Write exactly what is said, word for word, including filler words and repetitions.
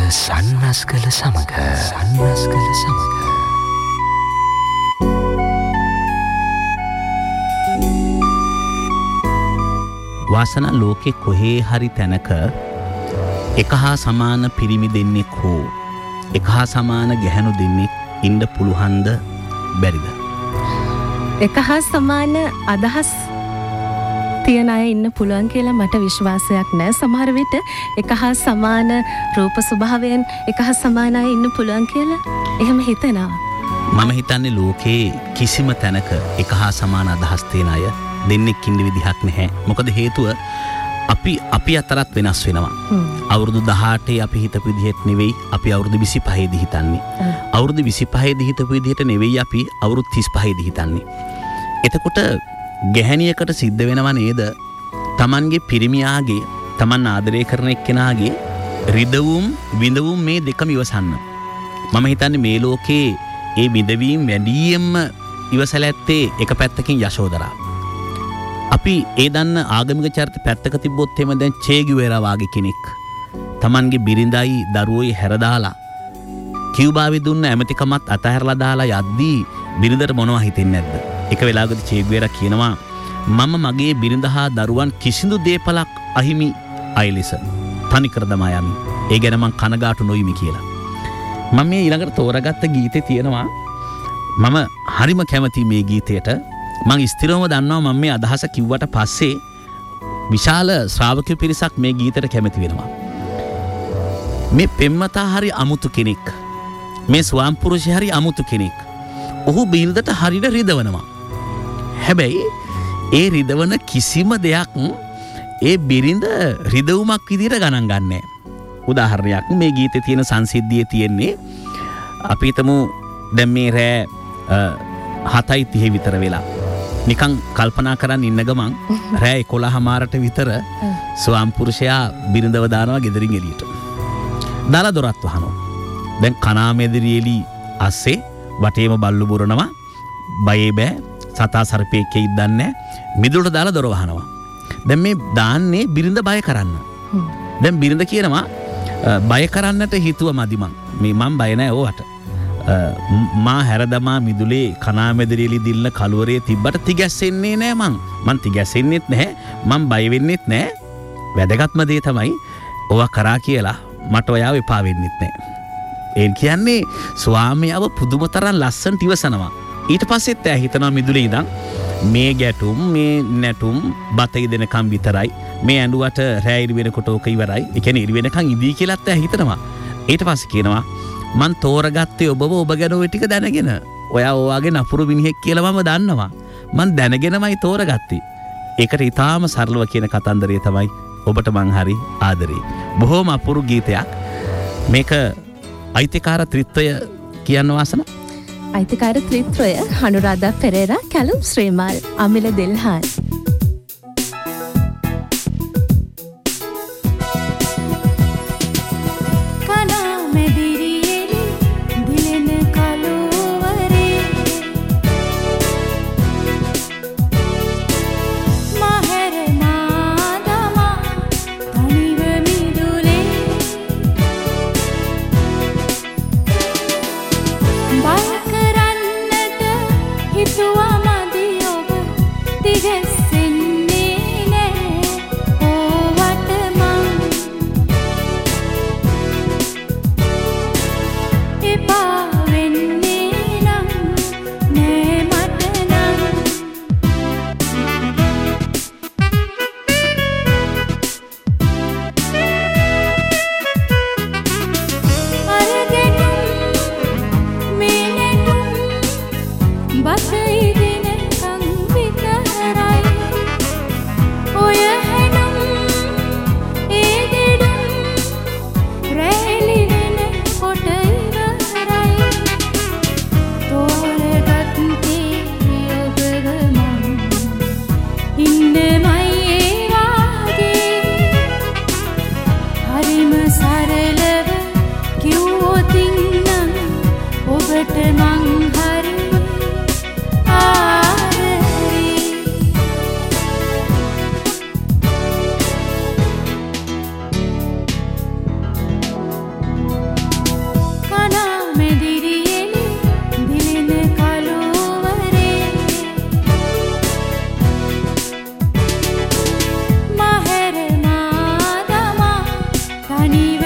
සන්නස්ගල සමග සන්නස්ගල සමග වාසනා ලෝකේ කොහේ හරි තැනක එක හා සමාන පිරිමි දෙන්නෙක් හෝ එක හා සමාන ගැහැණු දෙන්නෙක් ඉන්න පුළුවන්ද බැරිද? එක හා සමාන අදහස් තියන අය ඉන්න පුළුවන් කියලා මට විශ්වාසයක් නැහැ. සමහර විට එක හා සමාන රූප ස්වභාවයෙන් එක හා සමාන අය ඉන්න පුළුවන් කියලා එහෙම හිතනවා. මම හිතන්නේ ලෝකේ කිසිම තැනක එක හා සමාන අදහස් තියෙන අය දෙන්නෙක් ඉන්න විදිහක් නැහැ. මොකද හේතුව අපි අපි අතරත් වෙනස් වෙනවා. අවුරුදු දහඅටේ අපි හිතපු විදිහට නෙවෙයි අපි අවුරුදු විසිපහේ දී හිතන්නේ. අවුරුදු විසිපහේ දී හිතපු විදිහට නෙවෙයි අපි අවුරුදු තිස්පහේ දී හිතන්නේ. එතකොට ගැහැණියකට සිද්ධ වෙනව නේද තමන්ගේ පිරිමියාගේ තමන් ආදරය කරන එක්කෙනාගේ රිදවුම් විඳවුම් මේ දෙකම ඉවසන්න. මම හිතන්නේ මේ ලෝකේ ඒ විඳවීම් වැඩියෙන්ම ඉවසලා ඇත්තේ එක පැත්තකින් යශෝදරා. අපි ඒ දන්න ආගමික චරිත පැත්තක තිබ්බොත් එහෙම දැන් චේ ගිවෙරා වාගේ කෙනෙක් තමන්ගේ බිරිඳයි දරුවෝයි හැරදාලා කියුබාවේ දුන්න ඇමතිකමත් අතහැරලා දාලා යද්දී බිරිඳට මොනවා හිතෙන්නේ නැද්ද? එක වෙලාවකදී චේ ගිවෙරා කියනවා මම මගේ බිරිඳ හා දරුවන් කිසිදු දේපලක් අහිමි අයලෙස තනිකර දමා යමි. ඒ ගැන මං කනගාටු නොයිමි කියලා. මම මේ ඊළඟට තෝරාගත්ත ගීතේ තියෙනවා මම හරිම කැමති මේ ගීතයට. මං ස්ථිරවම දන්නවා මම මේ අදහස කිව්වට පස්සේ විශාල ශ්‍රාවක පිරිසක් මේ ගීතයට කැමති වෙනවා. මේ පෙම්මතා හරි අමුතු කෙනෙක්. මේ ස්වාම පුරුෂයා හරි අමුතු කෙනෙක්. ඔහු බිරිඳට හරියට රිදවනවා. හැබැයි ඒ රිදවන කිසිම දෙයක් ඒ බිරිඳ රිදවුමක් විදිහට ගණන් ගන්නෑ. උදාහරණයක් මේ ගීතේ තියෙන සංසිද්ධියේ තියෙන්නේ අපි හිතමු දැන් මේ රෑ හතයි තිහේ විතර වෙලා නිකන් කල්පනා කරන් ඉන්න ගමන් රෑ එකොළහ මාරට විතර ස්වාම පුරුෂයා බිරිඳව දානවා ගෙදරින් එළියට. දාලා දොරත් වහනවා. දැන් කනාමෙදිරි එළි අස්සේ වටේම බල්ලු බුරනවා. බයේ බෑ සතා සර්පෙක් කෙයිද දන්නේ මිදුලට දාලා දොර වහනවා. දැන් මේ දාන්නේ බිරිඳ බය කරන්න. දැන් බිරිඳ කියනවා බය කරන්නට හිතුව මදි මං. මේ මං බය නැහැ ඕවට. මා හැරදමා මිදුලේ කනාමෙදිරිලි දිල්ල කලවරේ තිබ්බට තිගැස්සෙන්නේ නැහැ මං. මං තිගැස්සෙන්නෙත් නැහැ. මං බය වෙන්නෙත් නැහැ. වැදගත්ම දේ තමයි ඔවා කරා කියලා මට ඔයාව එපා වෙන්නෙත් නැහැ. ඒ කියන්නේ ස්වාමියාව පුදුම තරම් ලස්සනට ඉවසනවා. ඊට පස්සෙත් ඇය හිතනවා මිදුලේ ඉඳන් මේ ගැටුම් මේ නැටුම් බතයි දෙනකම් විතරයි. මේ ඇඬුවට රෑ ඉරි වෙනකොට ඕක ඉවරයි. ඒ කියන්නේ ඉරි වෙනකම් ඉදී කියලාත් ඇය හිතනවා. ඊට පස්සේ කියනවා මං තෝරගත්තේ ඔබව ඔබ ගැන ඔය ටික දැනගෙන. ඔයා ඔයාගේ නපුරු මිනිහෙක් කියලා මම දන්නවා. මං දැනගෙනමයි තෝරගත්තේ. ඒකට ඊටාම සරලව කියන කතන්දරය තමයි ඔබට මං හරි ආදරේ. බොහොම අපුරු ගීතයක්. මේක අයිතිකාර ත්‍රිත්වය කියන්න වාසන. අයිතිකාර ත්‍රිත්වය අනුරාධා පෙරේරා, කැලුම් ශ්‍රීමාල්, අමිල දෙල්හාන්. අනිව